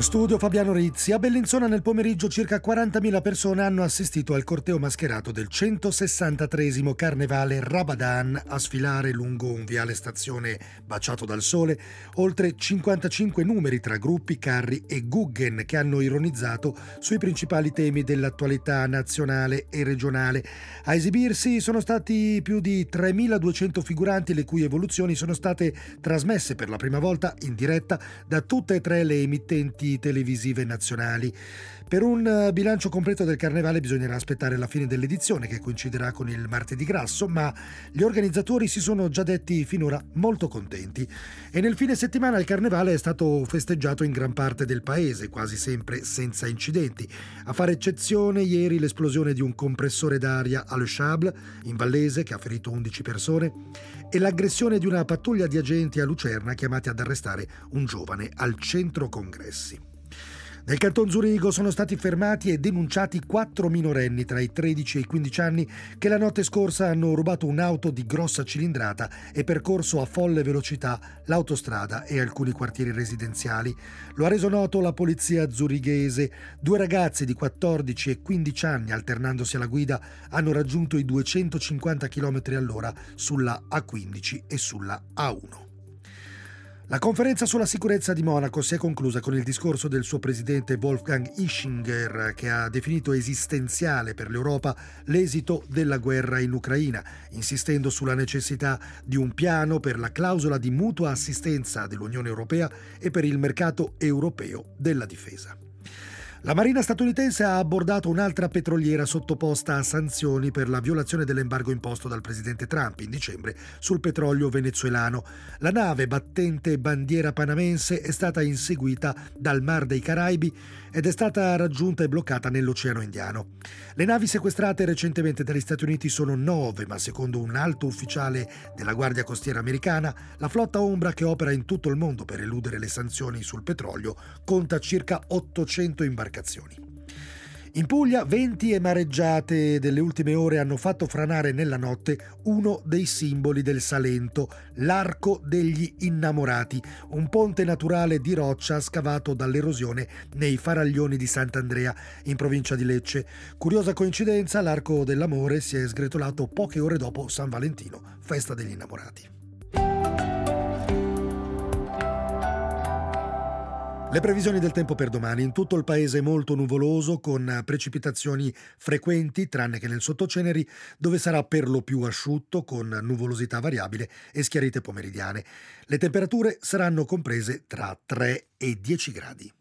Studio Fabiano Rizzi. A Bellinzona nel pomeriggio circa 40.000 persone hanno assistito al corteo mascherato del 163esimo Carnevale Rabadan a sfilare lungo un viale stazione baciato dal sole, oltre 55 numeri tra gruppi, carri e Guggen che hanno ironizzato sui principali temi dell'attualità nazionale e regionale. A esibirsi sono stati più di 3.200 figuranti, le cui evoluzioni sono state trasmesse per la prima volta in diretta da tutte e tre le emittenti televisive nazionali. Per un bilancio completo del Carnevale bisognerà aspettare la fine dell'edizione, che coinciderà con il Martedì Grasso, ma gli organizzatori si sono già detti finora molto contenti. E nel fine settimana il Carnevale è stato festeggiato in gran parte del paese, quasi sempre senza incidenti. A fare eccezione ieri l'esplosione di un compressore d'aria a Le Chable, in Vallese, che ha ferito 11 persone, e l'aggressione di una pattuglia di agenti a Lucerna chiamati ad arrestare un giovane al centro congressi. Nel Canton Zurigo sono stati fermati e denunciati 4 minorenni tra i 13 e i 15 anni che la notte scorsa hanno rubato un'auto di grossa cilindrata e percorso a folle velocità l'autostrada e alcuni quartieri residenziali. Lo ha reso noto la polizia zurighese. 2 ragazzi di 14 e 15 anni, alternandosi alla guida, hanno raggiunto i 250 km all'ora sulla A15 e sulla A1. La conferenza sulla sicurezza di Monaco si è conclusa con il discorso del suo presidente Wolfgang Ischinger, che ha definito esistenziale per l'Europa l'esito della guerra in Ucraina, insistendo sulla necessità di un piano per la clausola di mutua assistenza dell'Unione Europea e per il mercato europeo della difesa. La Marina statunitense ha abbordato un'altra petroliera sottoposta a sanzioni per la violazione dell'embargo imposto dal presidente Trump in dicembre sul petrolio venezuelano. La nave battente bandiera panamense è stata inseguita dal Mar dei Caraibi ed è stata raggiunta e bloccata nell'Oceano Indiano. Le navi sequestrate recentemente dagli Stati Uniti sono 9, ma secondo un alto ufficiale della Guardia Costiera americana, la flotta ombra, che opera in tutto il mondo per eludere le sanzioni sul petrolio, conta circa 800 imbarcazioni. In Puglia, venti e mareggiate delle ultime ore hanno fatto franare nella notte uno dei simboli del Salento, l'Arco degli Innamorati, un ponte naturale di roccia scavato dall'erosione nei faraglioni di Sant'Andrea, in provincia di Lecce. Curiosa coincidenza, l'Arco dell'Amore si è sgretolato poche ore dopo San Valentino, festa degli innamorati. Le previsioni del tempo per domani: in tutto il paese molto nuvoloso, con precipitazioni frequenti, tranne che nel sottoceneri, dove sarà per lo più asciutto, con nuvolosità variabile e schiarite pomeridiane. Le temperature saranno comprese tra 3 e 10 gradi.